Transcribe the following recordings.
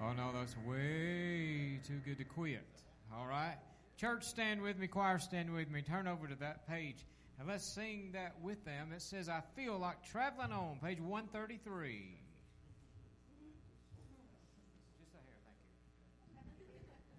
Oh, no, that's way too good to quit. All right? Church, stand with me. Choir, stand with me. Turn over to that page, and let's sing that with them. It says, I feel like traveling on, page 133. Just a hair, thank you.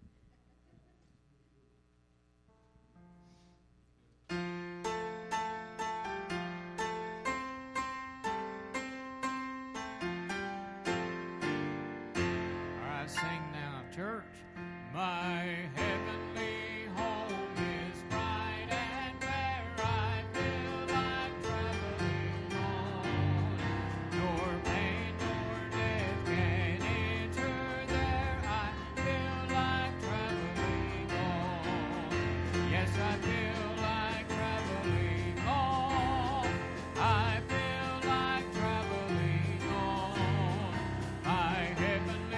Sing now, church. My heavenly home is bright and where I feel like traveling on. Nor pain nor death can enter there. I feel like traveling on. Yes, I feel like traveling on. I feel like traveling on. My heavenly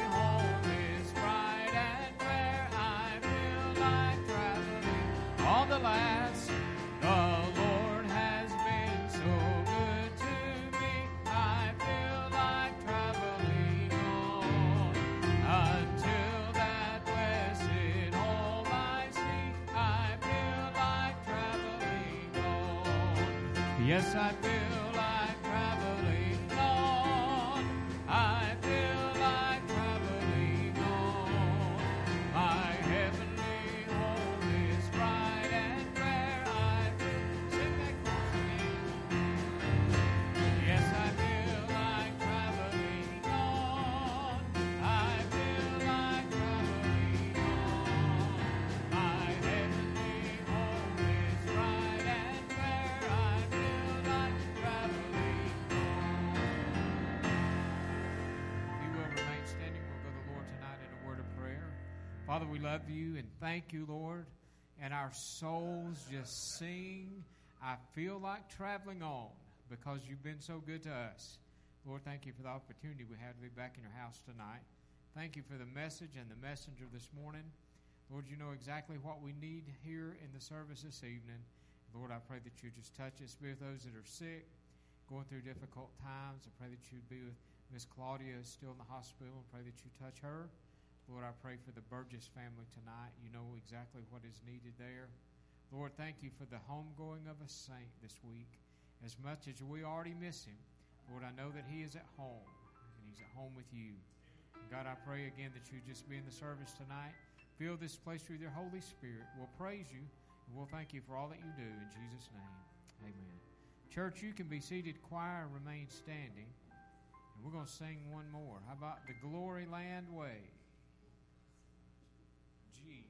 all the last, the Lord has been so good to me. I feel like traveling on until that blessed home I see. I feel like traveling on. Yes, I feel like traveling on. I feel like traveling on. My heavenly home is bright. Father, we love you and thank you, Lord, and our souls just sing, I feel like traveling on because you've been so good to us. Lord, thank you for the opportunity we have to be back in your house tonight. Thank you for the message and the messenger this morning. Lord, you know exactly what we need here in the service this evening. Lord, I pray that you just touch us, be with those that are sick, going through difficult times. I pray that you'd be with Miss Claudia, who's still in the hospital. I pray that you touch her. Lord, I pray for the Burgess family tonight. You know exactly what is needed there. Lord, thank you for the homegoing of a saint this week. As much as we already miss him, Lord, I know that he is at home, and he's at home with you. And God, I pray again that you just be in the service tonight. Fill this place with your Holy Spirit. We'll praise you, and we'll thank you for all that you do. In Jesus' name, amen. Church, you can be seated. Choir, remain standing. And we're going to sing one more. How about the Glory Land Way? G.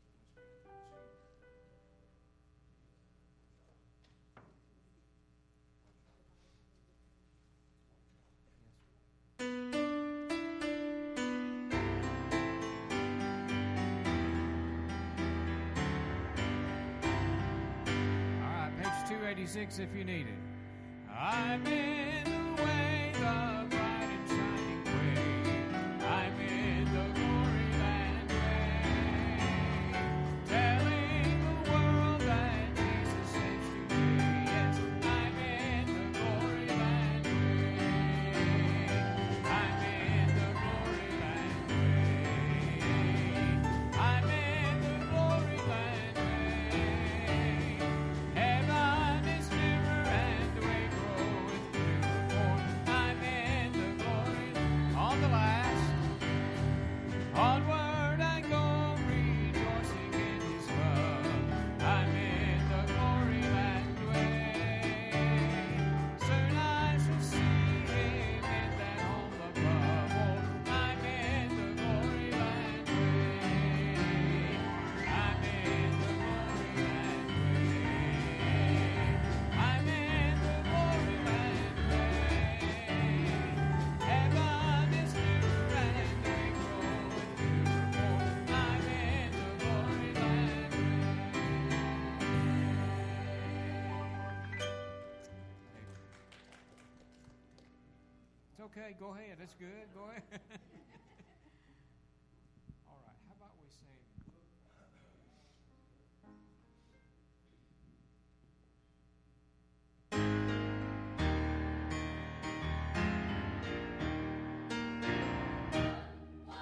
All right, page 286 if you need it. I'm in the way, the bright and shining way. I'm in the glory land way, telling the world that Jesus saves today. Yes, I'm in the glory land way. I'm in the glory land way. I'm in the glory land way. Heaven is nearer and the way groweth beautiful. I'm in the glory on the last. Onward I go, rejoicing in his love. I'm in the glory land way. Soon I shall see him in that home above. Oh, I'm in the glory land way. I'm in the glory land way. I'm in the glory land way. Heaven is nearer and the way groweth beautiful. I'm in the glory land way. It's okay. Go ahead. It's good. Go ahead. All right. How about we sing? One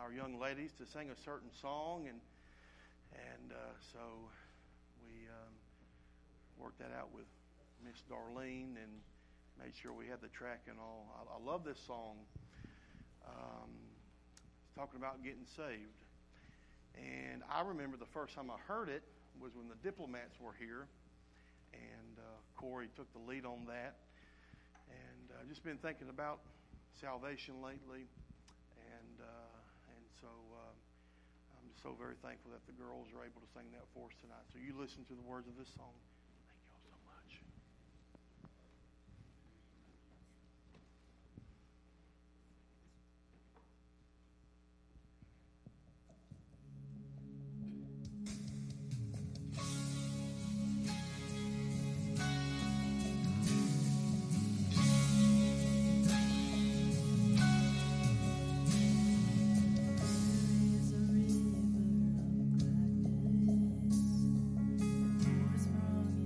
our young ladies to sing a certain song, and so we worked that out with Miss Darlene and made sure we had the track and all. I love this song. It's talking about getting saved. And I remember the first time I heard it was when the Diplomats were here, and Corey took the lead on that. And I've just been thinking about salvation lately, and so I'm just so very thankful that the girls are able to sing that for us tonight. So you listen to the words of this song. Thank you all so much. From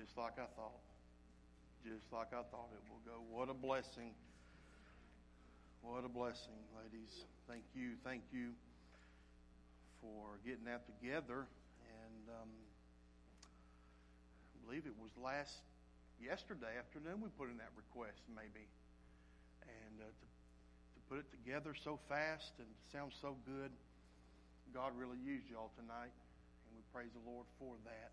Just like I thought. Just like I thought it will go. What a blessing. What a blessing, ladies. Thank you for getting that together. And I believe it was yesterday afternoon we put in that request, maybe. And to put it together so fast and sound so good, God really used y'all tonight. And we praise the Lord for that.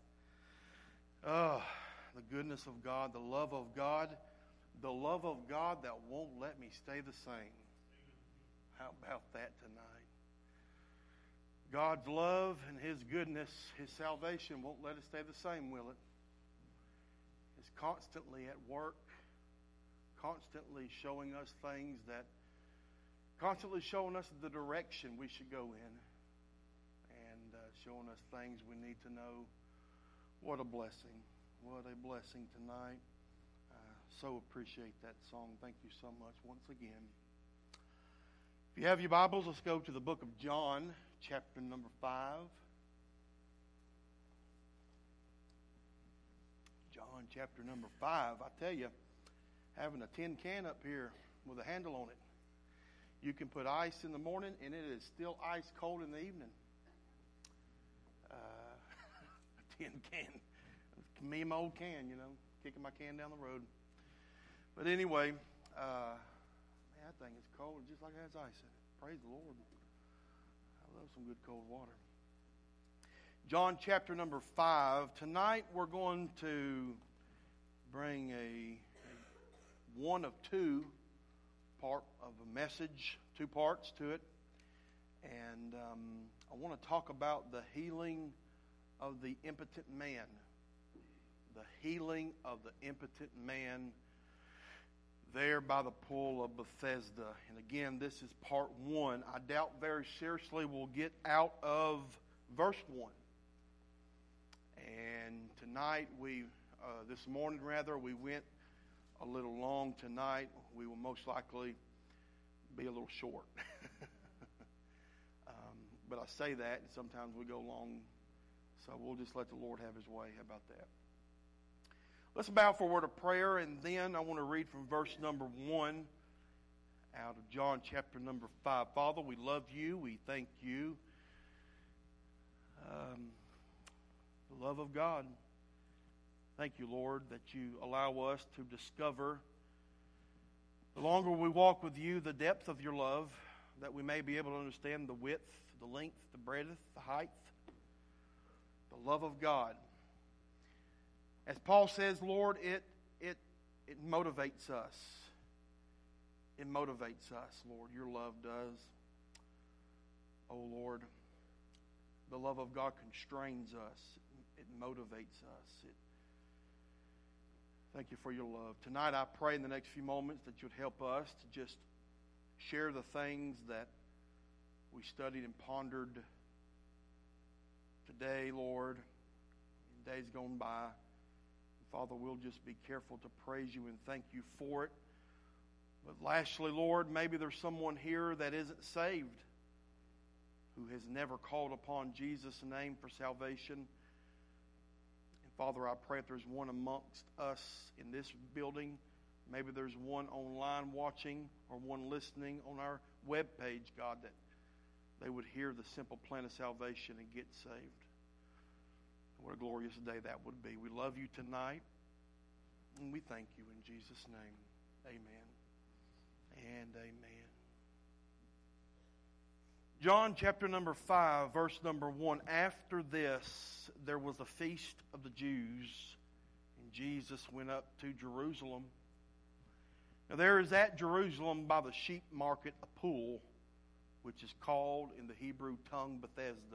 The goodness of God, the love of God that won't let me stay the same. How about that tonight? God's love and His goodness, His salvation won't let us stay the same, will it? It's constantly at work, constantly showing us things constantly showing us the direction we should go in, and showing us things we need to know. What a blessing. What a blessing tonight. So appreciate that song. Thank you so much once again. If you have your Bibles, let's go to the book of John, chapter number 5. John, chapter number 5. I tell you, having a tin can up here with a handle on it, you can put ice in the morning, and it is still ice cold in the evening. A tin can. Me and my old can, kicking my can down the road. But anyway, that thing is cold just like it has ice in it. Praise the Lord. I love some good cold water. John chapter number 5. Tonight we're going to bring a one of two part of a message, 2 parts to it. And I want to talk about the healing of the impotent man. The healing of the impotent man there by the pool of Bethesda. And again, this is part 1. I doubt very seriously we'll get out of verse 1. And tonight this morning we went a little long tonight. We will most likely be a little short. But I say that, and sometimes we go long. So we'll just let the Lord have His way. How about that? Let's bow for a word of prayer, and then I want to read from verse number 1 out of John chapter number 5. Father, we love you. We thank you. The love of God. Thank you, Lord, that you allow us to discover, the longer we walk with you, the depth of your love, that we may be able to understand the width, the length, the breadth, the height, the love of God. As Paul says, Lord, it motivates us. It motivates us, Lord. Your love does. Oh, Lord, the love of God constrains us. It motivates us. Thank you for your love. Tonight I pray in the next few moments that you'd help us to just share the things that we studied and pondered today, Lord, in days gone by. Father, we'll just be careful to praise you and thank you for it. But lastly, Lord, maybe there's someone here that isn't saved, who has never called upon Jesus' name for salvation. And Father, I pray if there's one amongst us in this building, maybe there's one online watching or one listening on our webpage, God, that they would hear the simple plan of salvation and get saved. What a glorious day that would be. We love you tonight, and we thank you in Jesus' name. Amen and amen. John chapter number 5, verse number 1. After this, there was a feast of the Jews, and Jesus went up to Jerusalem. Now there is at Jerusalem by the sheep market a pool, which is called in the Hebrew tongue Bethesda.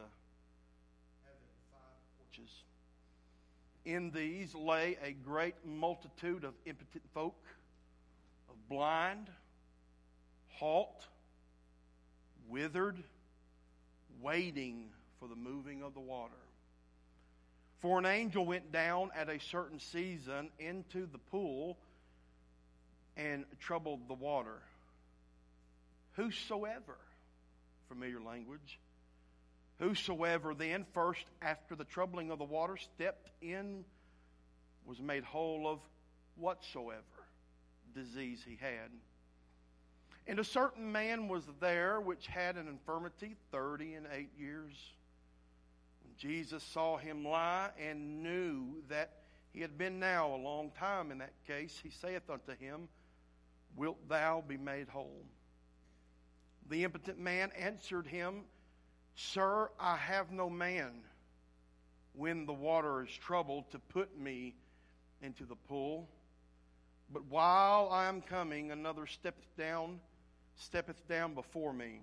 In these lay a great multitude of impotent folk, of blind, halt, withered, waiting for the moving of the water. For an angel went down at a certain season into the pool and troubled the water. Whosoever, familiar language, whosoever then first after the troubling of the water stepped in was made whole of whatsoever disease he had. And a certain man was there which had an infirmity 38 years. When Jesus saw him lie and knew that he had been now a long time in that case, he saith unto him, Wilt thou be made whole? The impotent man answered him, Sir, I have no man when the water is troubled to put me into the pool. But while I am coming, another steppeth down before me.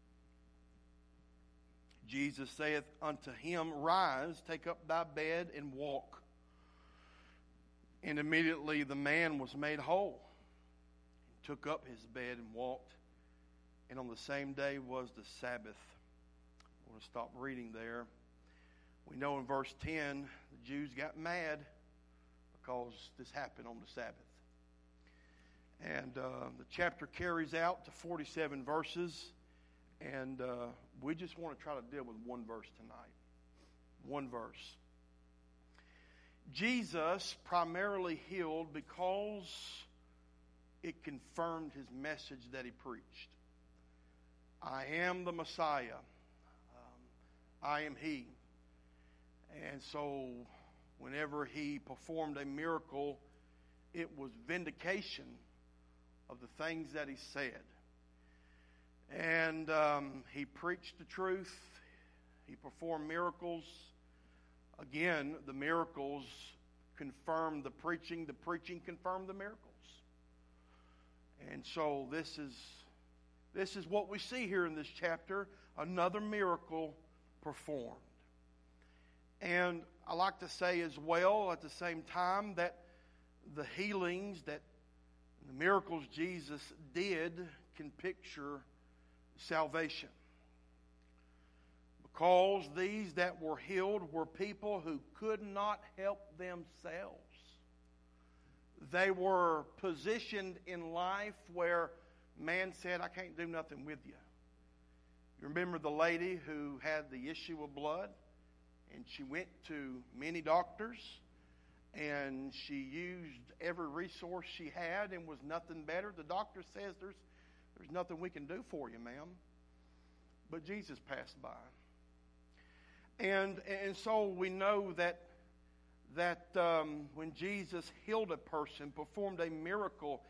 Jesus saith unto him, Rise, take up thy bed, and walk. And immediately the man was made whole, and took up his bed and walked. And on the same day was the Sabbath. I want to stop reading there. We know in verse 10, the Jews got mad because this happened on the Sabbath. And the chapter carries out to 47 verses. And we just want to try to deal with one verse tonight. One verse. Jesus primarily healed because it confirmed his message that he preached. I am the Messiah. I am he. And so whenever he performed a miracle, it was vindication of the things that he said. And he preached the truth. He performed miracles. Again, the miracles confirmed the preaching confirmed the miracles. And so this is what we see here in this chapter, another miracle performed. And I like to say as well at the same time that the healings, that the miracles Jesus did can picture salvation. Because these that were healed were people who could not help themselves. They were positioned in life where man said, I can't do nothing with you. You remember the lady who had the issue of blood? And she went to many doctors, and she used every resource she had and was nothing better. The doctor says, there's nothing we can do for you, ma'am. But Jesus passed by. And so we know that when Jesus healed a person, performed a miracle,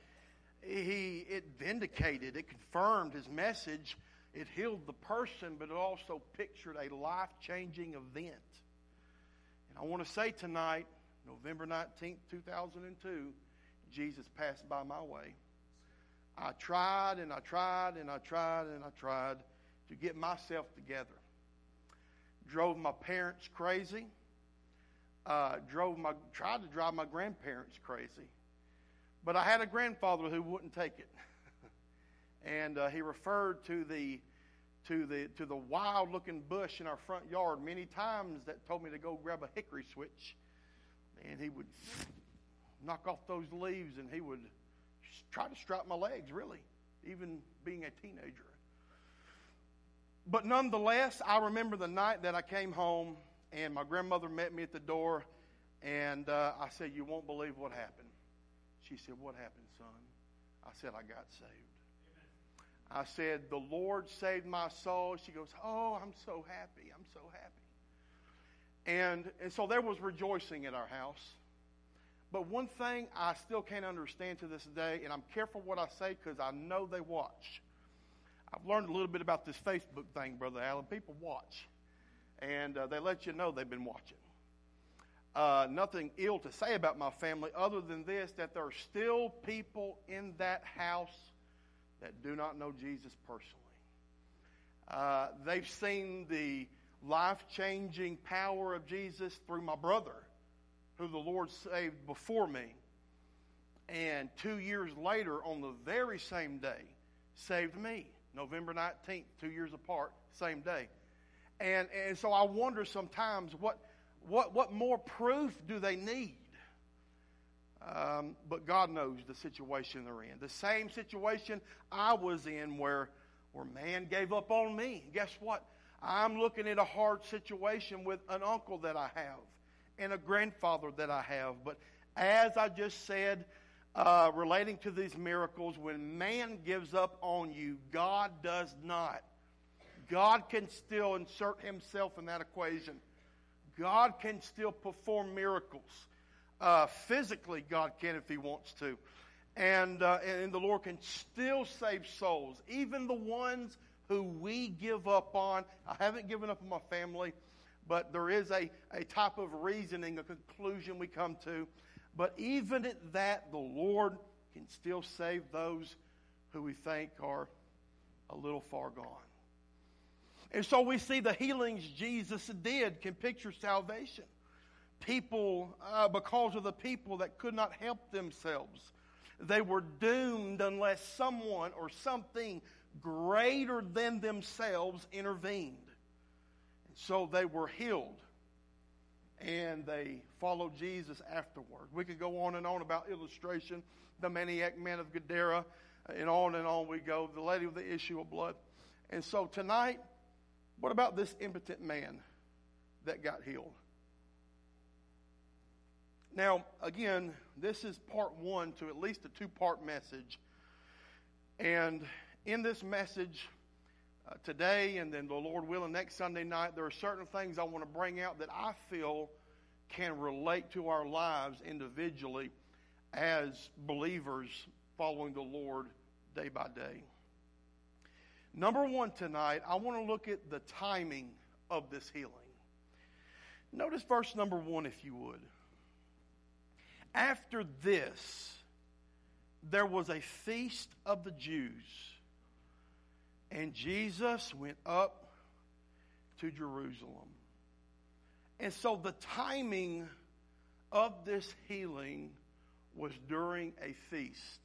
it vindicated, it confirmed his message. It healed the person, but it also pictured a life-changing event. And I want to say tonight, November 19th, 2002, Jesus passed by my way. I tried and I tried and I tried and I tried to get myself together. Drove my parents crazy. Tried to drive my grandparents crazy. But I had a grandfather who wouldn't take it. And he referred to the wild-looking bush in our front yard many times that told me to go grab a hickory switch. And he would knock off those leaves, and he would try to strap my legs, really, even being a teenager. But nonetheless, I remember the night that I came home, and my grandmother met me at the door, and I said, you won't believe what happened. She said, what happened, son? I said, I got saved. I said, the Lord saved my soul. She goes, oh, I'm so happy. I'm so happy. And so there was rejoicing at our house. But one thing I still can't understand to this day, and I'm careful what I say because I know they watch. I've learned a little bit about this Facebook thing, Brother Allen. People watch. And they let you know they've been watching. Nothing ill to say about my family other than this, that there are still people in that house that do not know Jesus personally. They've seen the life-changing power of Jesus through my brother, who the Lord saved before me. And 2 years later, on the very same day, saved me. November 19th, 2 years apart, same day. And so I wonder sometimes, what more proof do they need? But God knows the situation they're in. The same situation I was in where man gave up on me. Guess what? I'm looking at a hard situation with an uncle that I have and a grandfather that I have. But As I just said, relating to these miracles, when man gives up on you, God does not. God can still insert himself in that equation. God can still perform miracles. Physically, God can if he wants to. And the Lord can still save souls, even the ones who we give up on. I haven't given up on my family, but there is a type of reasoning, a conclusion we come to. But even at that, the Lord can still save those who we think are a little far gone. And so we see the healings Jesus did can picture salvation. People, because of the people that could not help themselves, they were doomed unless someone or something greater than themselves intervened. And so they were healed, and they followed Jesus afterward. We could go on and on about illustration, the maniac man of Gadara, and on we go, the lady with the issue of blood. And so tonight, what about this impotent man that got healed? Now, again, this is part one to at least a two-part message. And in this message today, and then the Lord willing next Sunday night, there are certain things I want to bring out that I feel can relate to our lives individually as believers following the Lord day by day. Number one tonight, I want to look at the timing of this healing. Notice verse number 1, if you would. After this, there was a feast of the Jews, and Jesus went up to Jerusalem. And so the timing of this healing was during a feast.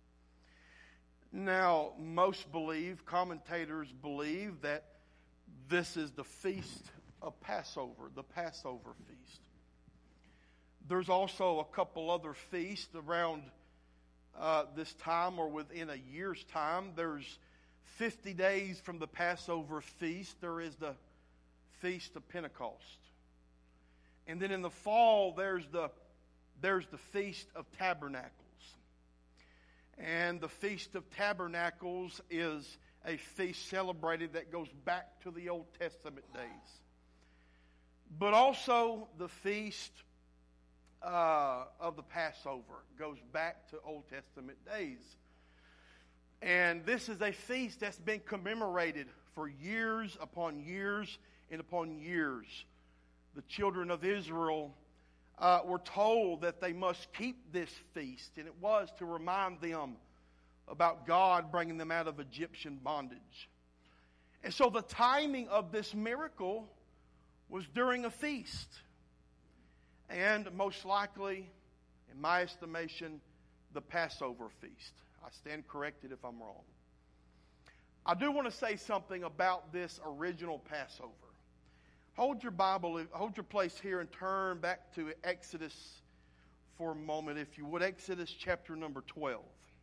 Now, most commentators believe that this is the feast of Passover, the Passover feast. There's also a couple other feasts around this time or within a year's time. There's 50 days from the Passover feast. There is the Feast of Pentecost. And then in the fall, there's the Feast of Tabernacles. And the Feast of Tabernacles is a feast celebrated that goes back to the Old Testament days. But also the Feast of the Passover goes back to Old Testament days. And this is a feast that's been commemorated for years upon years and upon years. The children of Israel were told that they must keep this feast, and it was to remind them about God bringing them out of Egyptian bondage. And so the timing of this miracle was during a feast. And most likely, in my estimation, the Passover feast. I stand corrected if I'm wrong. I do want to say something about this original Passover. Hold your Bible, hold your place here and turn back to Exodus for a moment, if you would. Exodus chapter number 12.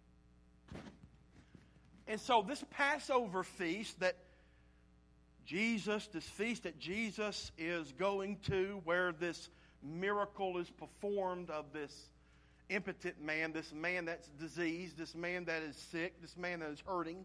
And so this Passover feast that Jesus is going to, where this miracle is performed of this impotent man, this man that's diseased, this man that is sick, this man that is hurting.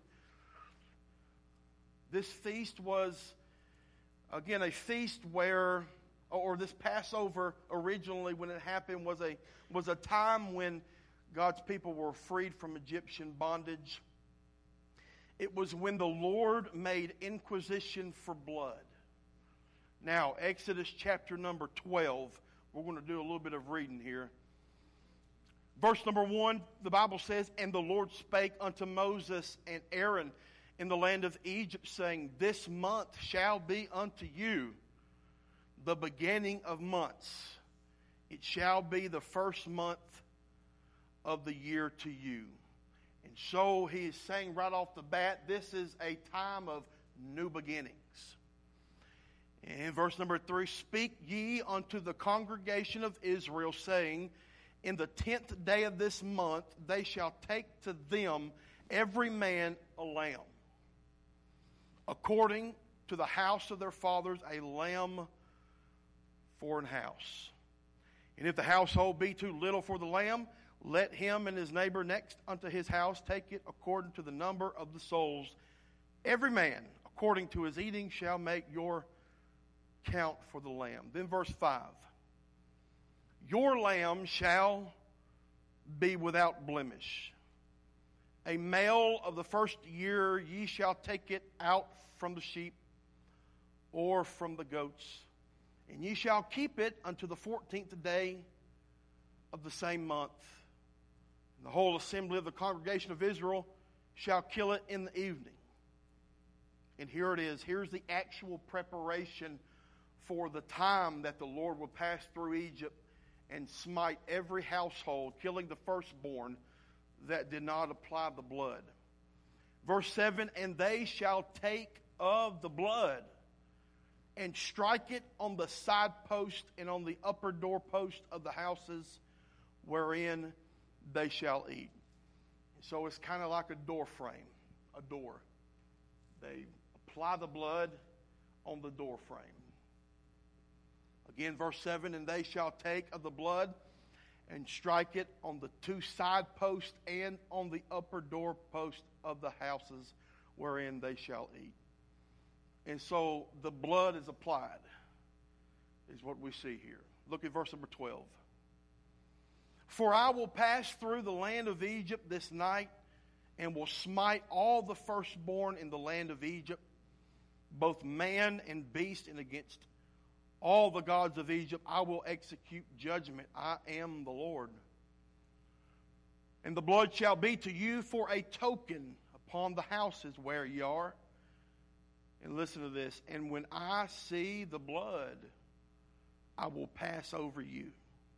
This feast was, again, a feast where, or this Passover originally when it happened was a time when God's people were freed from Egyptian bondage. It was when the Lord made inquisition for blood. Now, Exodus chapter number 12, we're going to do a little bit of reading here. Verse number 1, the Bible says, "And the Lord spake unto Moses and Aaron in the land of Egypt, saying, This month shall be unto you the beginning of months. It shall be the first month of the year to you." And so he is saying right off the bat, this is a time of new beginnings. In verse number 3, "Speak ye unto the congregation of Israel, saying, In the 10th day of this month they shall take to them every man a lamb, according to the house of their fathers, a lamb for an house. And if the household be too little for the lamb, let him and his neighbor next unto his house take it according to the number of the souls. Every man, according to his eating, shall make your count for the lamb. Then verse 5. Your lamb shall be without blemish. A male of the first year, ye shall take it out from the sheep or from the goats. And ye shall keep it unto the 14th day of the same month. And the whole assembly of the congregation of Israel shall kill it in the evening. And here it is. Here's the actual preparation for the time that the Lord will pass through Egypt and smite every household, killing the firstborn that did not apply the blood. Verse 7, and they shall take of the blood and strike it on the side post and on the upper doorpost of the houses wherein they shall eat. So it's kind of like a door frame, a door. They apply the blood on the door frame. Again, verse 7, and they shall take of the blood and strike it on the two side posts and on the upper doorpost of the houses wherein they shall eat. And so the blood is applied, is what we see here. Look at verse number 12. For I will pass through the land of Egypt this night, and will smite all the firstborn in the land of Egypt, both man and beast, and against all the gods of Egypt I will execute judgment. I am the Lord. And the blood shall be to you for a token upon the houses where ye are. And listen to this. And when I see the blood, I will pass over you.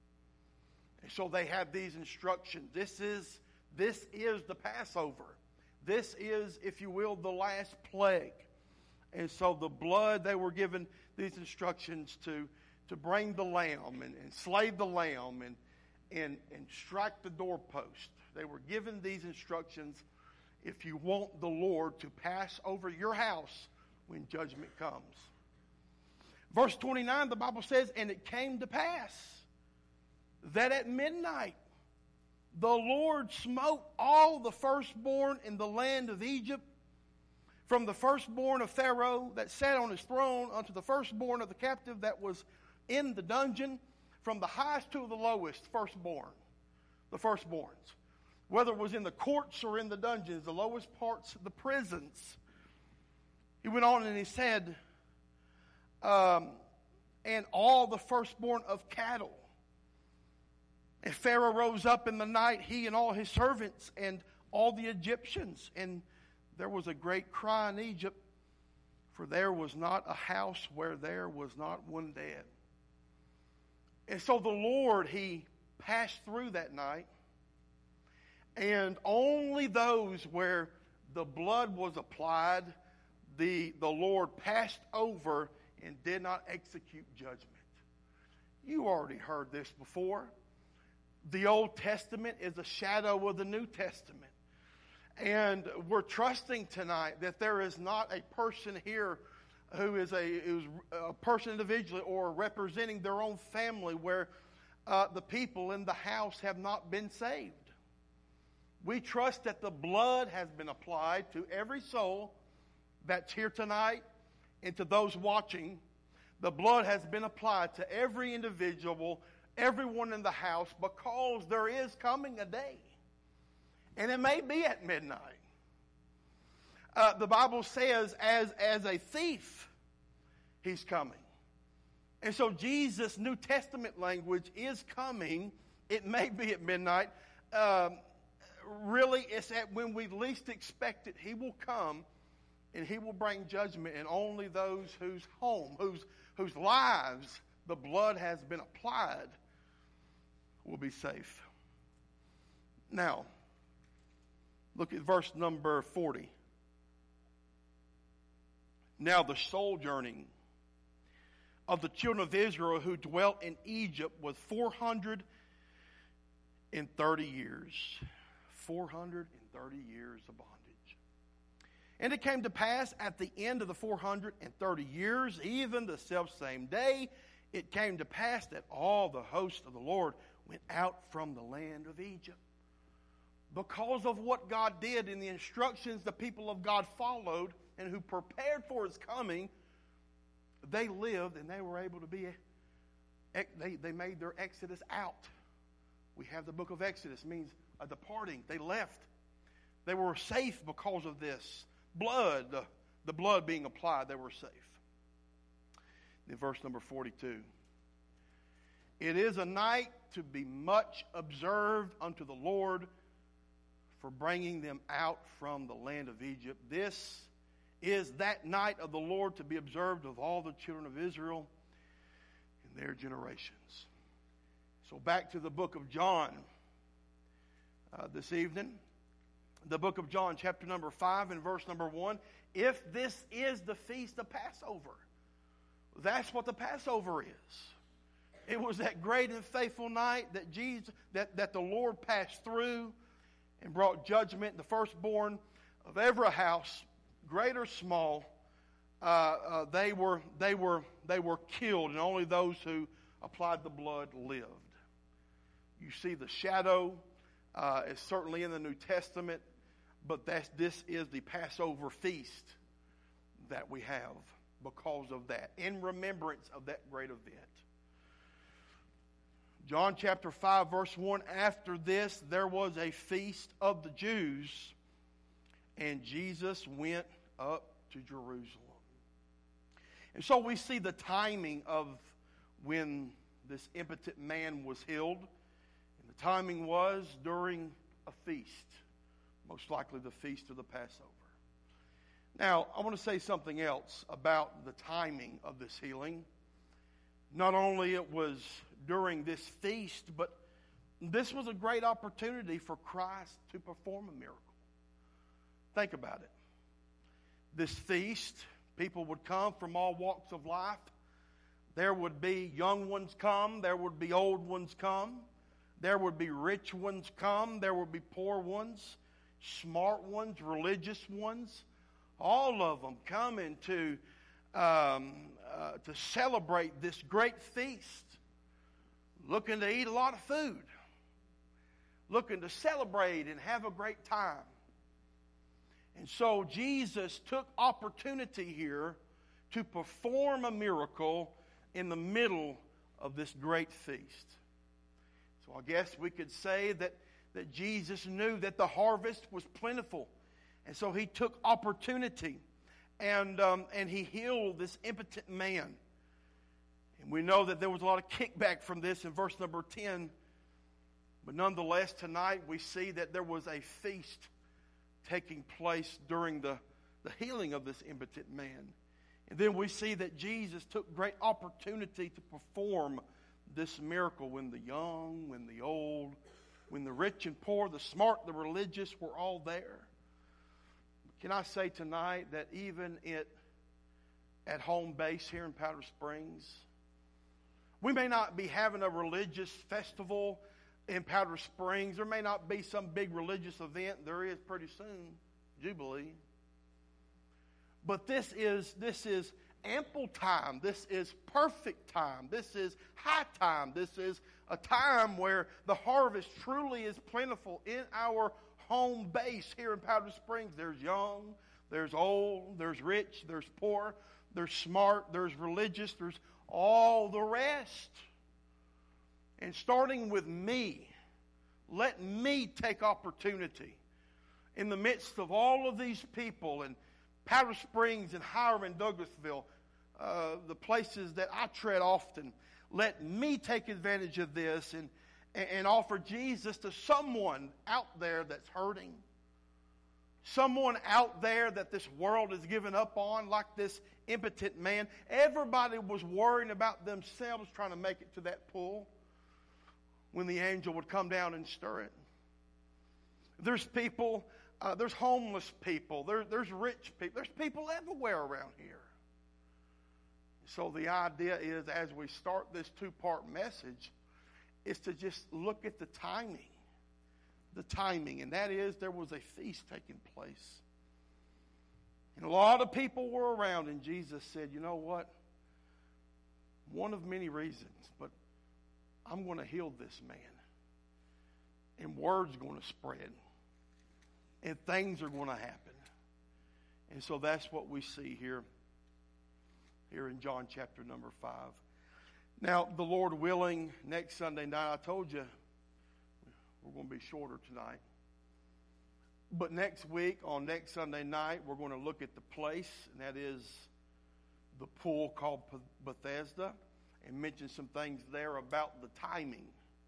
And so they have these instructions. This is the Passover. This is, if you will, the last plague. And so the blood, they were given these instructions to bring the lamb and slay the lamb and strike the doorpost. They were given these instructions if you want the Lord to pass over your house when judgment comes. Verse 29, the Bible says, and it came to pass that at midnight the Lord smote all the firstborn in the land of Egypt, from the firstborn of Pharaoh that sat on his throne unto the firstborn of the captive that was in the dungeon, from the highest to the lowest firstborn, the firstborns. Whether it was in the courts or in the dungeons, the lowest parts of the prisons. He went on and he said, and all the firstborn of cattle. And Pharaoh rose up in the night, he and all his servants and all the Egyptians. And there was a great cry in Egypt, for there was not a house where there was not one dead. And so the Lord, he passed through that night, and only those where the blood was applied, the Lord passed over and did not execute judgment. You already heard this before. The Old Testament is a shadow of the New Testament. And we're trusting tonight that there is not a person here who is a person individually or representing their own family where the people in the house have not been saved. We trust that the blood has been applied to every soul that's here tonight and to those watching. The blood has been applied to every individual, everyone in the house, because there is coming a day. And it may be at midnight. The Bible says, as a thief, he's coming. And so Jesus' New Testament language is coming. It may be at midnight. Really, it's at when we least expect it. He will come, and he will bring judgment. And only those whose home, whose lives the blood has been applied, will be safe. Now, look at verse number 40. Now the sojourning of the children of Israel who dwelt in Egypt was 430 years. 430 years of bondage. And it came to pass at the end of the 430 years, even the selfsame day, it came to pass that all the host of the Lord went out from the land of Egypt. Because of what God did and the instructions the people of God followed and who prepared for His coming, they lived and they were able to be, they made their exodus out. We have the book of Exodus, means a departing. They left. They were safe because of this blood, the blood being applied, they were safe. In verse number 42, it is a night to be much observed unto the Lord for bringing them out from the land of Egypt. This is that night of the Lord to be observed of all the children of Israel in their generations. So back to the book of John this evening. The book of John, chapter number 5 and verse number 1. If this is the feast of Passover, that's what the Passover is. It was that great and faithful night that Jesus, that the Lord passed through and brought judgment. The firstborn of every house, great or small, they were killed, and only those who applied the blood lived. You see, the shadow is certainly in the New Testament, but this is the Passover feast that we have because of that, in remembrance of that great event. John chapter 5, verse 1, after this there was a feast of the Jews, and Jesus went up to Jerusalem. And so we see the timing of when this impotent man was healed. And the timing was during a feast, most likely the feast of the Passover. Now, I want to say something else about the timing of this healing. Not only it was during this feast, but this was a great opportunity for Christ to perform a miracle. Think about it. This feast, people would come from all walks of life. There would be young ones come. There would be old ones come. There would be rich ones come. There would be poor ones, smart ones, religious ones. All of them coming to celebrate this great feast. Looking to eat a lot of food. Looking to celebrate and have a great time. And so Jesus took opportunity here to perform a miracle in the middle of this great feast. So I guess we could say that Jesus knew that the harvest was plentiful. And so he took opportunity and he healed this impotent man. And we know that there was a lot of kickback from this in verse number 10. But nonetheless, tonight we see that there was a feast taking place during the healing of this impotent man. And then we see that Jesus took great opportunity to perform this miracle when the young, when the old, when the rich and poor, the smart, the religious were all there. Can I say tonight that even at home base here in Powder Springs, we may not be having a religious festival in Powder Springs. There may not be some big religious event. There is pretty soon, Jubilee. But this is ample time. This is perfect time. This is high time. This is a time where the harvest truly is plentiful in our home base here in Powder Springs. There's young, there's old, there's rich, there's poor, there's smart, there's religious, there's all the rest. And starting with me, let me take opportunity in the midst of all of these people in Powder Springs and Hiram and Douglasville, the places that I tread often. Let me take advantage of this and offer Jesus to someone out there that's hurting. Someone out there that this world has given up on, like this impotent man. Everybody was worrying about themselves trying to make it to that pool when the angel would come down and stir it. There's people, there's homeless people, there's rich people, there's people everywhere around here. So the idea is, as we start this two-part message, is to just look at the timing. The timing, and that is there was a feast taking place. And a lot of people were around, and Jesus said, you know what? one of many reasons, but I'm going to heal this man. And word's going to spread. And things are going to happen. And so that's what we see here in John chapter number 5. Now, the Lord willing, next Sunday night, I told you we're going to be shorter tonight. But next week, on next Sunday night, we're going to look at the place, and that is the pool called Bethesda, and mention some things there about the timing,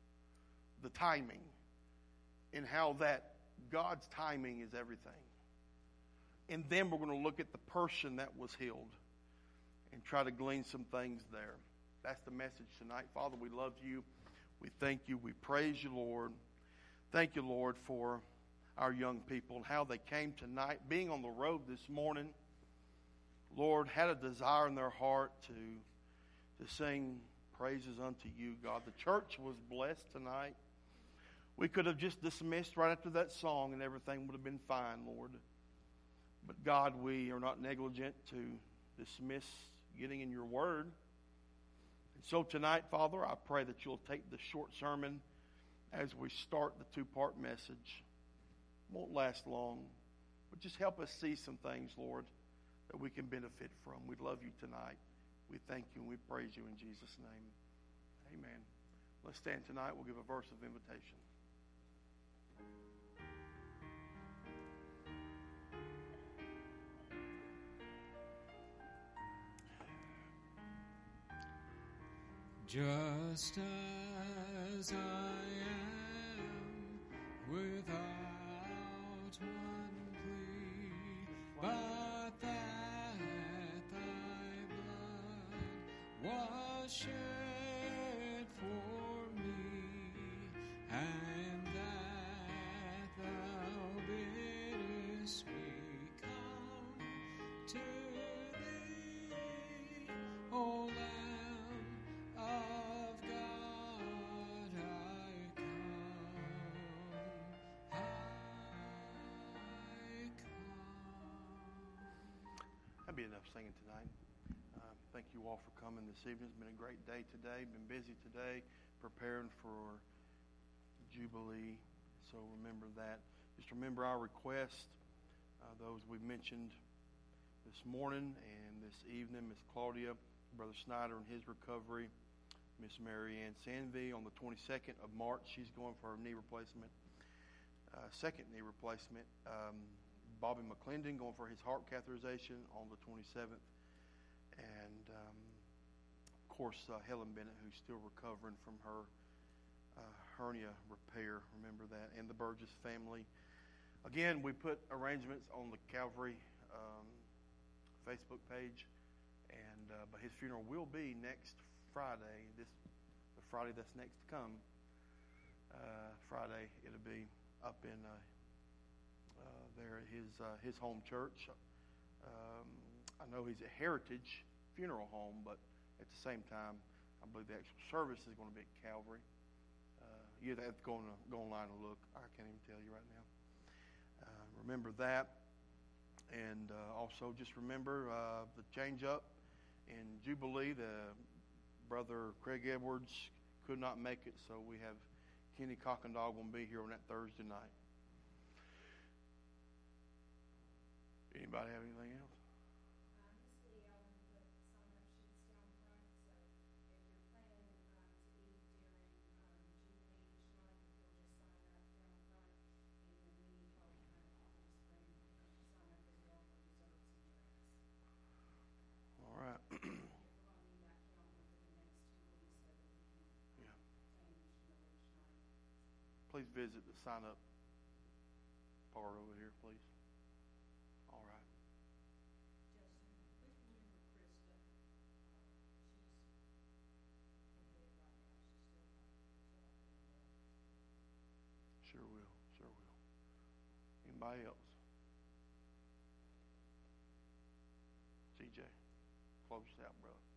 and how that God's timing is everything. And then we're going to look at the person that was healed and try to glean some things there. That's the message tonight. Father, we love you. We thank you. We praise you, Lord. Thank you, Lord, for our young people and how they came tonight, being on the road this morning. Lord, had a desire in their heart to sing praises unto you, God. The church was blessed tonight. We could have just dismissed right after that song and everything would have been fine, Lord. But God, we are not negligent to dismiss getting in your word. And so tonight, Father, I pray that you'll take the short sermon as we start the two-part message. Won't last long, but just help us see some things, Lord, that we can benefit from. We love you tonight. We thank you and we praise you in Jesus' name. Amen. Let's stand tonight. We'll give a verse of invitation. Just as I am, without one plea, but that thy blood was shed for me, and that thou biddest me come to thee, O Lamb of God, I come. That'd be enough singing tonight. Thank you all for coming this evening. It's been a great day today. Been busy today preparing for Jubilee. So remember that. Just remember our request. Those we mentioned this morning and this evening. Miss Claudia, Brother Snyder and his recovery. Miss Mary Ann Sanvey on the 22nd of March. She's going for her knee replacement. Second knee replacement. Bobby McClendon going for his heart catheterization on the 27th. And, of course, Helen Bennett, who's still recovering from her hernia repair. Remember that. And the Burgess family. Again, we put arrangements on the Calvary Facebook page. And but his funeral will be next Friday. The Friday that's next to come. Friday, it'll be up in there at his home church. I know he's a Heritage funeral home, but at the same time, I believe the actual service is going to be at Calvary. You'd have to go online and look. I can't even tell you right now. Remember that. And also just remember the change up in Jubilee. The brother Craig Edwards could not make it, so we have Kenny Cockendall going to be here on that Thursday night. Anybody have anything else? Please visit the sign up part over here, please. All right. Sure will. Sure will. Anybody else? CJ, close this out, brother.